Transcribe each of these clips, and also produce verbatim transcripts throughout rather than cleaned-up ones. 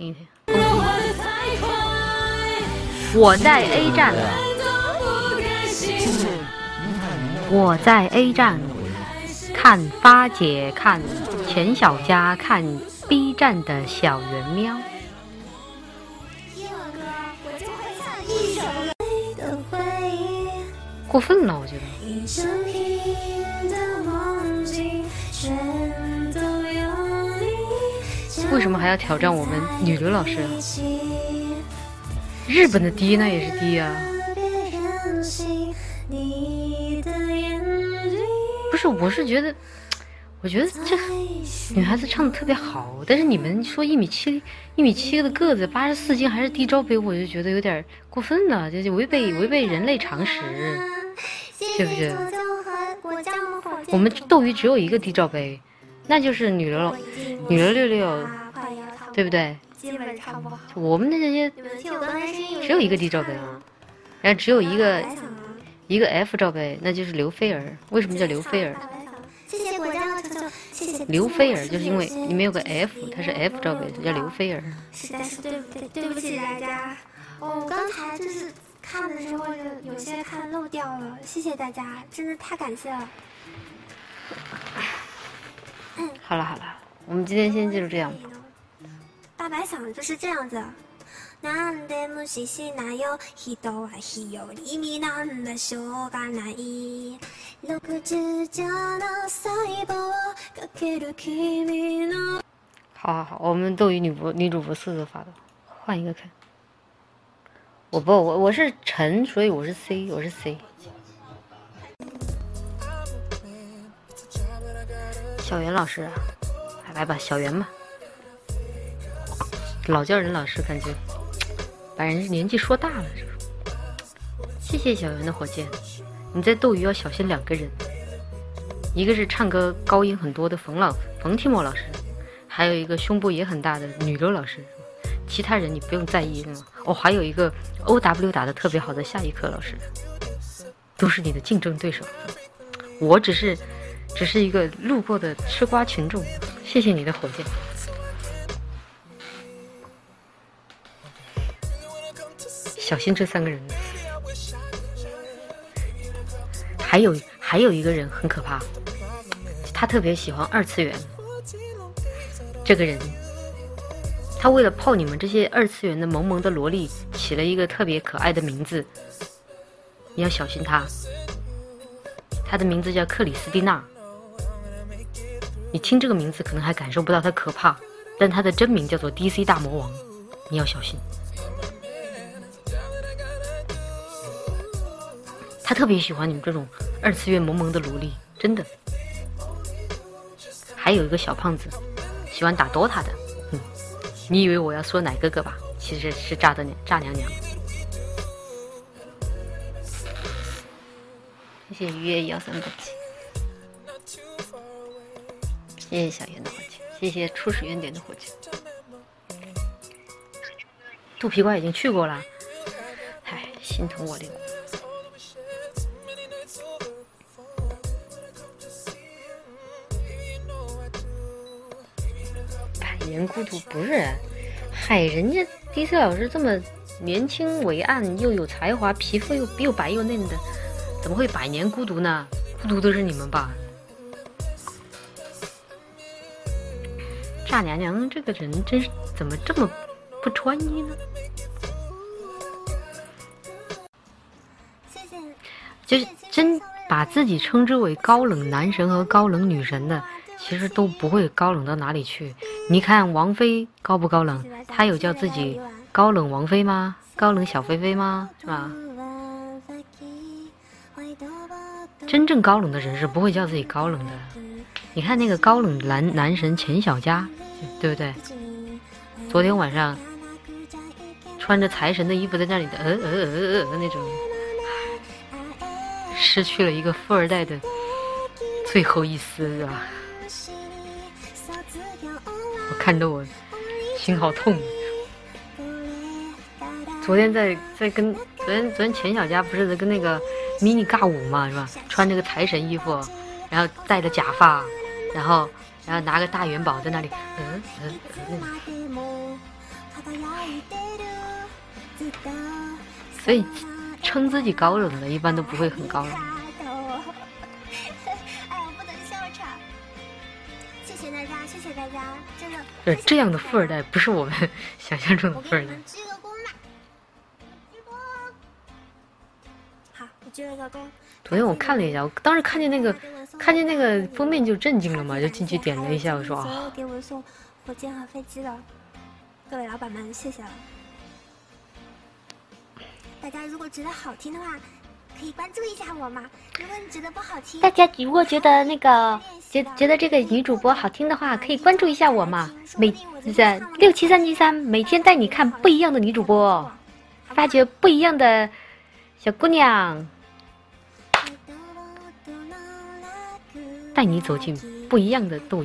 听一听。我在 A 站，我在 A 站看发姐，看钱小佳，看 B 站的小圆喵。过分了，我觉得。为什么还要挑战我们女刘老师啊？日本的低那也是低啊。不是，我是觉得，我觉得这女孩子唱的特别好，但是你们说一米七、一米七的个子，八十四斤还是低罩杯，我就觉得有点过分了，这就违背违背人类常识，对不对？我们斗鱼只有一个低罩杯，那就是女刘女刘六六，对不对？ 基本差不多。 我们的这些只有一个 D 罩杯，然后只有一个一个 F 罩杯，那就是刘菲儿。为什么叫刘菲儿？ 谢谢果酱的球球，谢谢。 刘菲儿就是因为里面有个 F， 它是 F 罩杯，叫刘菲儿。 实在是对不对？对不起大家。哦，我刚才就是看的时候有有些看漏掉了，谢谢大家，真的太感谢了。 好了好了，我们今天先就这样。 大白嗓就是这样子。なんで無視しないよ、人は日和見なんだしょうがない。六十じゃの細胞かける君の。 好好好，我们斗鱼女播女主播四个发的，换一个看。我不我我是陈，所以我是 C， 我是 C。小袁老师啊，来吧，小袁吧。老叫人老师，感觉把人年纪说大了，是不是？谢谢小袁的火箭。你在斗鱼要小心两个人，一个是唱歌高音很多的冯老冯提莫老师，还有一个胸部也很大的女刘老师。其他人你不用在意是吗？哦，还有一个 O W 打得特别好的夏一科老师，都是你的竞争对手。我只是只是一个路过的吃瓜群众。谢谢你的火箭。小心这三个人。还有还有一个人很可怕，他特别喜欢二次元。这个人他为了泡你们这些二次元的萌萌的萝莉起了一个特别可爱的名字，你要小心他。他的名字叫克里斯蒂娜。你听这个名字可能还感受不到他可怕，但他的真名叫做 D C 大魔王，你要小心。他特别喜欢你们这种二次元萌萌的萝莉，真的。还有一个小胖子喜欢打 D O T A 的，嗯，你以为我要说哪个个吧？其实是炸的娘炸娘娘。谢谢鱼月幺三八七，谢谢小圆的火箭，谢谢初始原点的火箭。肚皮瓜已经去过了，唉，心疼我了。百年孤独不是，嗨，人家 D C 老师这么年轻伟岸又有才华，皮肤又又白又嫩的，怎么会百年孤独呢？孤独的是你们吧？炸娘娘这个人真是怎么这么不专一呢？就是真把自己称之为高冷男神和高冷女神的，其实都不会高冷到哪里去。你看王菲高不高冷？她有叫自己高冷王菲吗？高冷小菲菲吗？是吧？真正高冷的人是不会叫自己高冷的。你看那个高冷男男神钱小佳，对不对？昨天晚上穿着财神的衣服在那里的呃呃呃呃那种，失去了一个富二代的最后一丝，是吧？我看得我心好痛。昨天在在跟昨天昨天钱小佳不是在跟那个 mini 尬舞嘛，是吧？穿这个财神衣服，然后戴着假发，然后然后拿个大元宝在那里，嗯嗯嗯。 所以称自己高冷的一般都不会很高冷。 谢谢大家，谢谢大家，真的。 对，这样的富二代不是我们想象中的富二代。 鞠个躬吧，鞠躬。好，我鞠了个躬。 昨天我看了一下，我当时看见那个看见那个封面就震惊了嘛，就进去点了一下，我说啊， 给我送火箭和飞机的各位老板们，谢谢了。大家如果觉得好听的话，可以关注一下我嘛。如果你觉得不好听， 大家如果觉得那个觉觉得这个女主播好听的话，可以关注一下我嘛。每在六七三七三，每天带你看不一样的女主播，发掘不一样的小姑娘，带你走进不一样的斗鱼，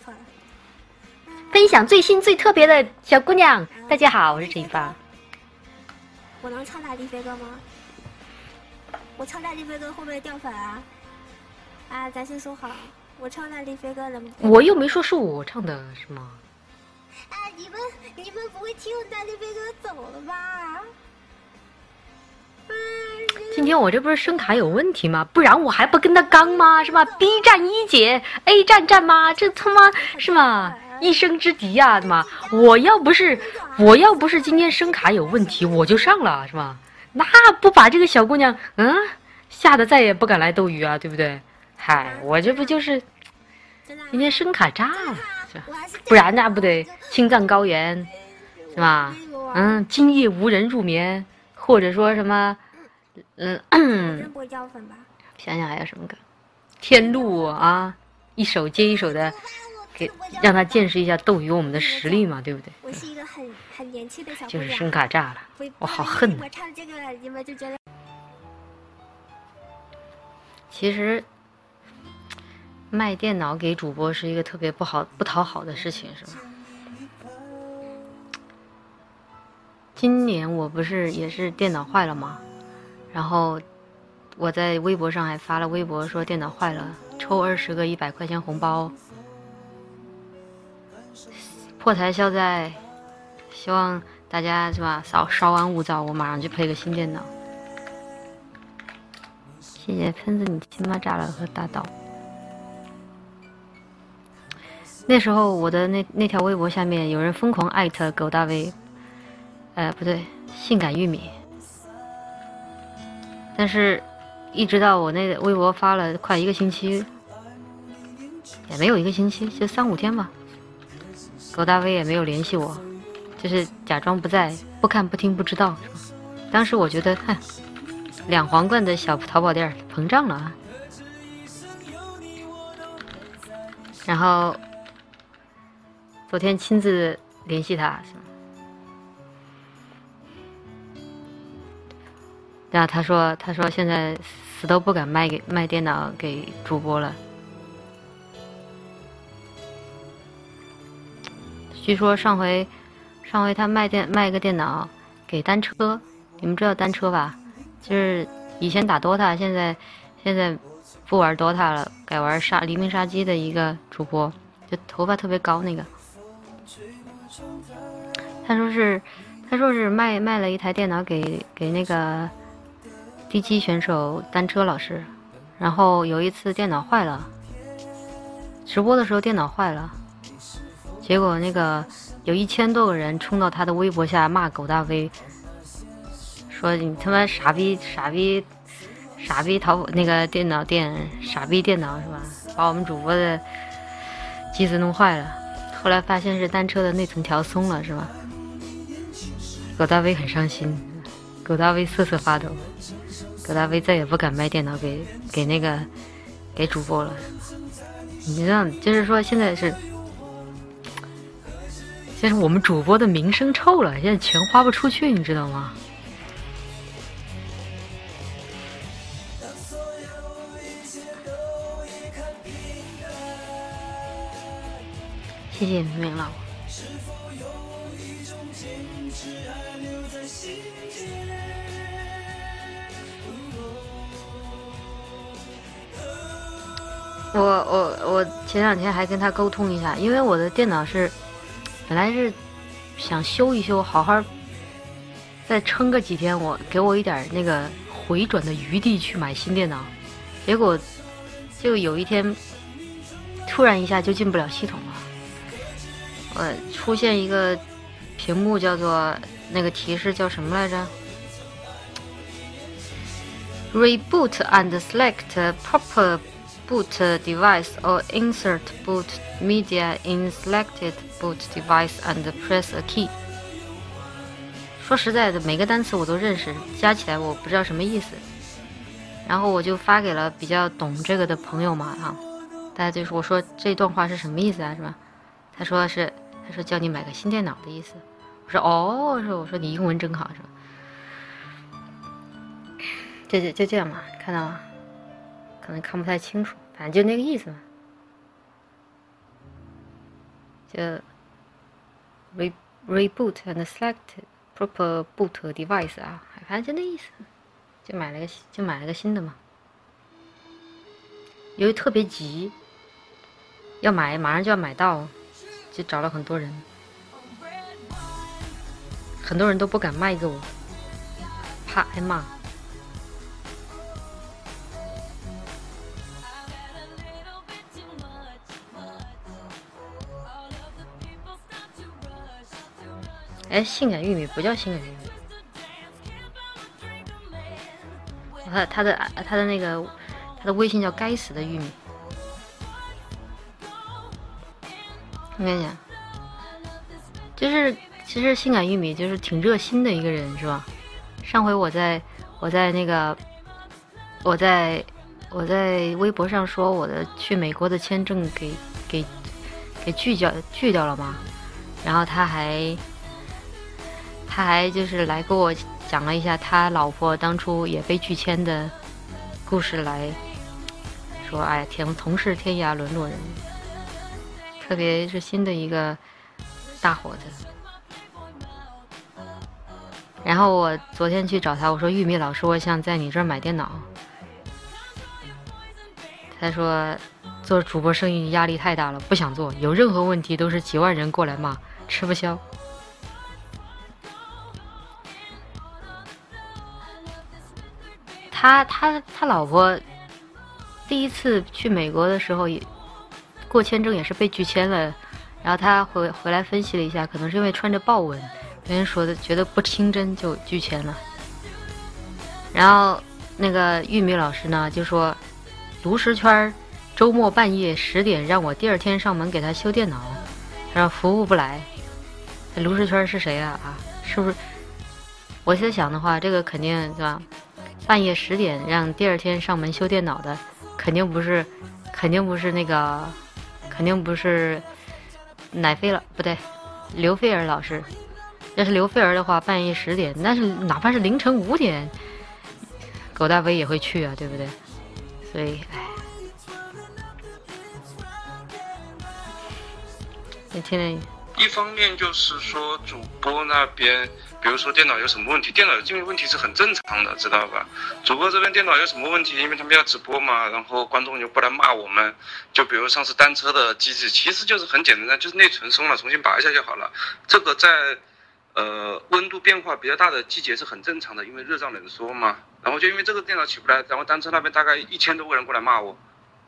分享最新最特别的小姑娘。大家好，我是陈一发。 我能唱大地飞歌吗？我唱大地飞歌会不会掉粉啊？啊，咱先说好，我唱大地飞歌能不？ 我又没说是我唱的，是吗？ 啊，你们你们不会听我大地飞歌走了吧？嗯， 今天我这不是声卡有问题吗？不然我还不跟他刚吗？是吧 ？B 站一姐 ，A 站站妈，这他妈是吗？一生之敌呀、啊，妈！我要不是我要不是今天声卡有问题，我就上了，是吧？那不把这个小姑娘嗯吓得再也不敢来斗鱼啊，对不对？嗨，我这不就是今天声卡炸了，是吧？不然那不得青藏高原，是吧？嗯，今夜无人入眠，或者说什么，嗯， 真不会掉粉吧？ 想想还有什么歌？天路啊，一首接一首的。给让他见识一下斗鱼我们的实力嘛，对不对？ 我是一个很很年轻的小姑娘， 就是声卡炸了，我好恨我唱这个，你们就觉得。 其实卖电脑给主播是一个特别不好、不讨好的事情，是吧？今年我不是也是电脑坏了吗？然后我在微博上还发了微博说电脑坏了，抽二十个一百块钱红包。破财消灾，希望大家是吧？稍稍安勿躁，我马上去配个新电脑。谢谢喷子，你亲妈炸了和大刀。那时候我的那那条微博下面有人疯狂艾特狗大 V， 呃不对，性感玉米。但是，一直到我那个微博发了快一个星期，也没有一个星期，就三五天吧。狗大 V 也没有联系我，就是假装不在，不看不听不知道，是吧？当时我觉得，哼，两皇冠的小淘宝店膨胀了啊。然后昨天亲自联系他，然后他说，他说现在死都不敢卖给卖电脑给主播了。据说上回，上回他卖电卖个电脑给单车，你们知道单车吧？就是以前打 D O T A， 现在现在不玩 D O T A 了，改玩杀黎明杀机的一个主播，就头发特别高那个。他说是，他说是卖卖了一台电脑给给那个低级选手单车老师，然后有一次电脑坏了，直播的时候电脑坏了。结果那个有一千多个人冲到他的微博下骂狗大 V， 说你他妈傻逼傻逼傻逼淘宝那个电脑店傻逼电脑是吧？把我们主播的机子弄坏了。后来发现是单车的内存条松了是吧？狗大 V 很伤心，狗大 V 瑟瑟发抖，狗大 V 再也不敢卖电脑给给那个给主播了。你知道，就是说现在是。现在我们主播的名声臭了，现在钱花不出去，你知道吗？谢谢明明老。我我我前两天还跟他沟通一下，因为我的电脑是。本来是想修一修，好好再撑个几天，我给我一点那个回转的余地去买新电脑。结果就有一天突然一下就进不了系统了，呃，出现一个屏幕叫做那个提示叫什么来着？ Reboot and select proper boot device or insert boot media in selected boot device and press a key。 说实在的，每个单词我都认识，加起来我不知道什么意思。然后我就发给了比较懂这个的朋友嘛，哈，大家就说我说这段话是什么意思啊，是吧？他说是，他说叫你买个新电脑的意思。我说哦，说我说你英文真好，是吧？就就就这样嘛，看到吗？可能看不太清楚，反正就那个意思嘛。就 re reboot and select proper boot device 啊，反正就那意思。就买了个就买了个新的嘛。由于特别急，要买马上就要买到，就找了很多人，很多人都不敢卖给我，怕挨骂。哎，性感玉米不叫性感玉米。他他的他的那个他的微信叫该死的玉米。我跟你讲，就是其实性感玉米就是挺热心的一个人，是吧？上回我在我在那个我在我在微博上说我的去美国的签证给给给拒掉拒掉了嘛，然后他还他还就是来给我讲了一下他老婆当初也被拒签的故事，来说哎天同是天涯沦落人，特别是新的一个大伙子。然后我昨天去找他，我说玉米老师，我想在你这儿买电脑。他说做主播生意压力太大了，不想做，有任何问题都是几万人过来骂，吃不消。他他他老婆第一次去美国的时候也过签证也是被拒签了，然后他回回来分析了一下，可能是因为穿着豹纹，别人说的觉得不清真就拒签了。然后那个玉米老师呢就说，卢石圈周末半夜十点让我第二天上门给他修电脑，然后服务不来。卢石圈是谁啊？啊，是不是？我现在想的话，这个肯定是吧？半夜十点让第二天上门修电脑的，肯定不是，肯定不是那个，肯定不是奶菲了，不对，刘菲儿老师。要是刘菲儿的话，半夜十点，那是哪怕是凌晨五点，狗大威也会去啊，对不对？所以，哎，你听听。 一方面就是说主播那边，比如说电脑有什么问题，电脑有这个问题是很正常的，知道吧？主播这边电脑有什么问题，因为他们要直播嘛，然后观众就不来骂我们。就比如上次单车的机制，其实就是很简单的，就是内存松了，重新拔一下就好了。这个在呃温度变化比较大的季节是很正常的，因为热胀冷缩嘛。然后就因为这个电脑起不来，然后单车那边大概一千多个人过来骂我。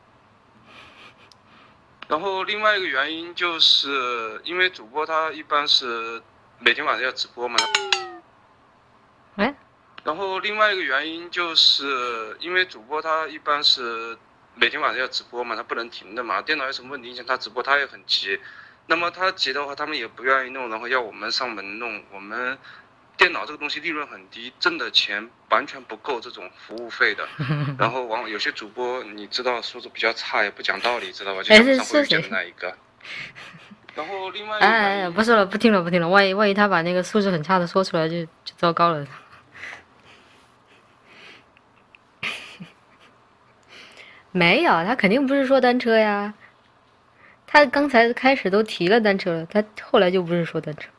然后另外一个原因就是因为主播他一般是每天晚上要直播嘛， 哎， 然后另外一个原因就是因为主播他一般是每天晚上要直播嘛，他不能停的嘛，电脑有什么问题影响他直播，他也很急。那么他急的话，他们也不愿意弄，然后要我们上门弄。我们电脑这个东西利润很低，挣的钱完全不够这种服务费的。然后往有些主播你知道素质比较差，也不讲道理，知道吧？就像上回讲的那一个。然后另外一个， 哎哎，不说了，不听了，不听了。万一万一他把那个素质很差的说出来就，就就糟糕了。没有，他肯定不是说单车呀。他刚才开始都提了单车了，他后来就不是说单车。